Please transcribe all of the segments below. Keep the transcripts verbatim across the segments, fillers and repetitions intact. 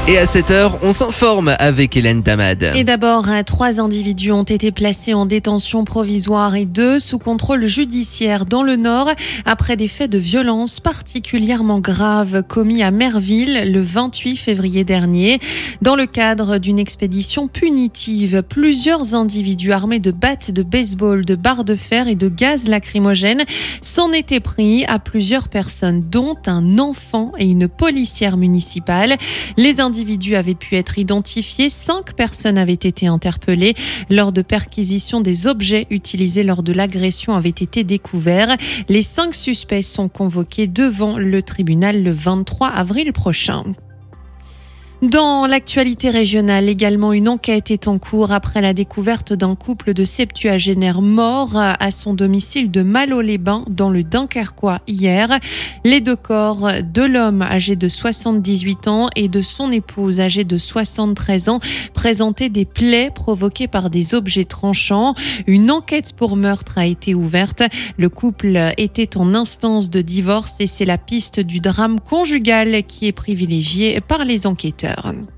Et à cette heure, on s'informe avec Hélène Tamad. Et d'abord, trois individus ont été placés en détention provisoire et deux sous contrôle judiciaire dans le Nord après des faits de violence particulièrement graves commis à Merville le vingt-huit février dernier. Dans le cadre d'une expédition punitive, plusieurs individus armés de battes de baseball, de barres de fer et de gaz lacrymogène s'en étaient pris à plusieurs personnes, dont un enfant et une policière municipale. Les individus avaient pu être identifiés. Cinq personnes avaient été interpellées. Lors de perquisitions, des objets utilisés lors de l'agression avaient été découverts. Les cinq suspects sont convoqués devant le tribunal le vingt-trois avril prochain. Dans l'actualité régionale, également, une enquête est en cours après la découverte d'un couple de septuagénaires morts à son domicile de Malo-les-Bains dans le Dunkerquois hier. Les deux corps de l'homme âgé de soixante-dix-huit ans et de son épouse âgée de soixante-treize ans présentaient des plaies provoquées par des objets tranchants. Une enquête pour meurtre a été ouverte. Le couple était en instance de divorce et c'est la piste du drame conjugal qui est privilégiée par les enquêteurs.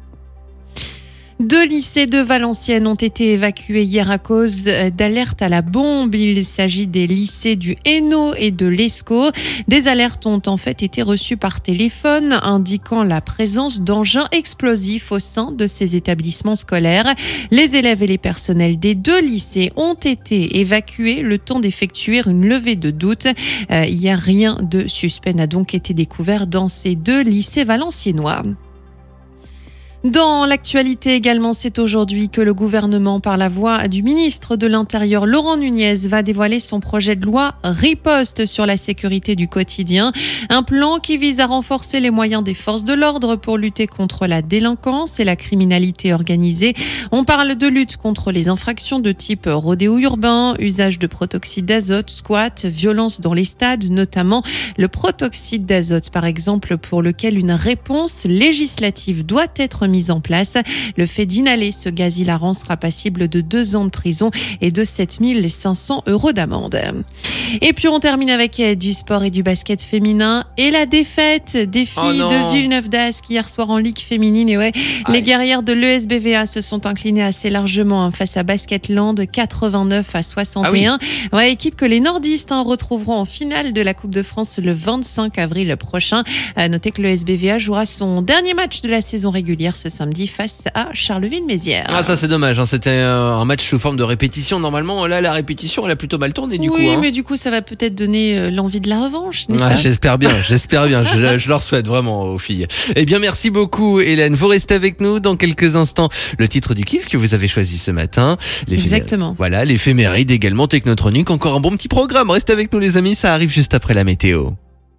Deux lycées de Valenciennes ont été évacués hier à cause d'alertes à la bombe. Il s'agit des lycées du Hainaut et de l'Escaut. Des alertes ont en fait été reçues par téléphone indiquant la présence d'engins explosifs au sein de ces établissements scolaires. Les élèves et les personnels des deux lycées ont été évacués le temps d'effectuer une levée de doute. Euh, hier, rien de suspect n'a donc été découvert dans ces deux lycées valenciennois. Dans l'actualité également, c'est aujourd'hui que le gouvernement, par la voix du ministre de l'Intérieur Laurent Nunez, va dévoiler son projet de loi Riposte sur la sécurité du quotidien. Un plan qui vise à renforcer les moyens des forces de l'ordre pour lutter contre la délinquance et la criminalité organisée. On parle de lutte contre les infractions de type rodéo urbain, usage de protoxyde d'azote, squat, violence dans les stades, notamment le protoxyde d'azote par exemple, pour lequel une réponse législative doit être mise en place. Le fait d'inhaler ce gaz hilarant sera passible de deux ans de prison et de sept mille cinq cents euros d'amende. Et puis on termine avec du sport et du basket féminin et la défaite des filles oh de Villeneuve-d'Ascq hier soir en Ligue féminine. Et ouais, Aïe. Les guerrières de l'E S B V A se sont inclinées assez largement hein, face à Basketland, quatre-vingt-neuf à soixante et un. Ah oui. Ouais, équipe que les nordistes hein, retrouveront en finale de la Coupe de France le vingt-cinq avril prochain. À noter que l'E S B V A jouera son dernier match de la saison régulière ce samedi face à Charleville-Mézières. Ah ça c'est dommage, hein. C'était un match sous forme de répétition. Normalement là la répétition elle a plutôt mal tourné du oui, coup. Oui hein. mais du coup ça va peut-être donner l'envie de la revanche, n'est-ce ah, pas? J'espère bien, j'espère bien, je, je leur souhaite vraiment aux filles. Eh bien merci beaucoup Hélène, vous restez avec nous dans quelques instants. Le titre du kiff que vous avez choisi ce matin. Exactement. Voilà, l'éphéméride également technotronique, encore un bon petit programme. Restez avec nous les amis, ça arrive juste après la météo.